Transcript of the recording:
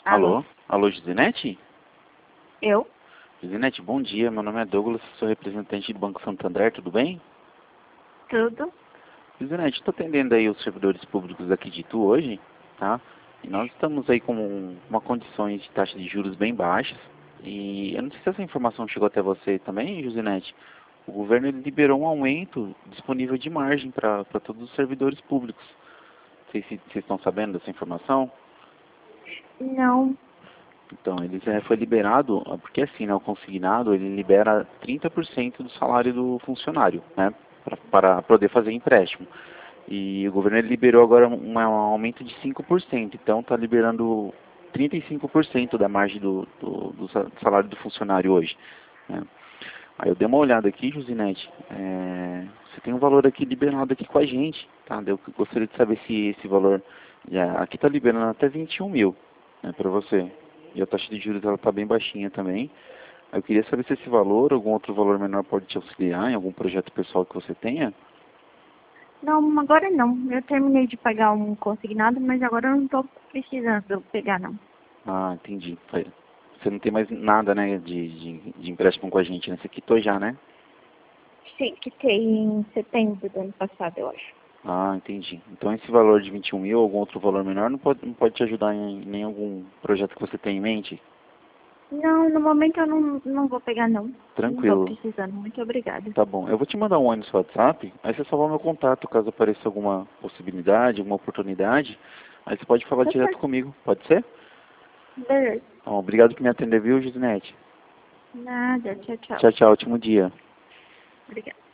Alô? Alô? Alô, Gizinete? Eu? Gizinete, bom dia. Meu nome é Douglas, sou representante do Banco Santander, tudo bem? Tudo? Gizinete, estou atendendo aí os servidores públicos aqui de Itu hoje, tá? E nós estamos aí com uma condições de taxa de juros bem baixas. E eu não sei se essa informação chegou até você também, Gizinete. O governo ele liberou um aumento disponível de margem para todos os servidores públicos. Não sei se vocês estão sabendo dessa informação. Não. Então, ele foi liberado, porque assim, né, o consignado, ele libera 30% do salário do funcionário, né, para poder fazer empréstimo. E o governo ele liberou agora um aumento de 5%, então está liberando 35% da margem do salário do funcionário hoje, né. Aí eu dei uma olhada aqui, Josinete, você tem um valor aqui liberado aqui com a gente, tá? Eu gostaria de saber se esse valor, aqui está liberando até 21 mil, né, para você. E a taxa de juros ela está bem baixinha também. Aí eu queria saber se esse valor, algum outro valor menor pode te auxiliar em algum projeto pessoal que você tenha. Não, agora não. Eu terminei de pagar um consignado, mas agora eu não estou precisando pegar, não. Ah, entendi. Você não tem mais nada, né, de empréstimo com a gente, né? Você quitou já, né? Sim, que tem em setembro do ano passado, eu acho. Ah, entendi. Então esse valor de 21 mil, algum outro valor menor, não pode te ajudar em nem algum projeto que você tem em mente? Não, no momento eu não vou pegar, não. Não estou Tranquilo. precisando. Muito obrigada. Tá bom. Eu vou te mandar um oi no seu WhatsApp, aí você salva meu contato caso apareça alguma possibilidade, alguma oportunidade. Aí você pode falar Tá direto certo. comigo, pode ser? Beleza. Bom, obrigado por me atender, viu, Gisinete? Nada. Tchau, tchau. Tchau, tchau, ótimo dia. Obrigada.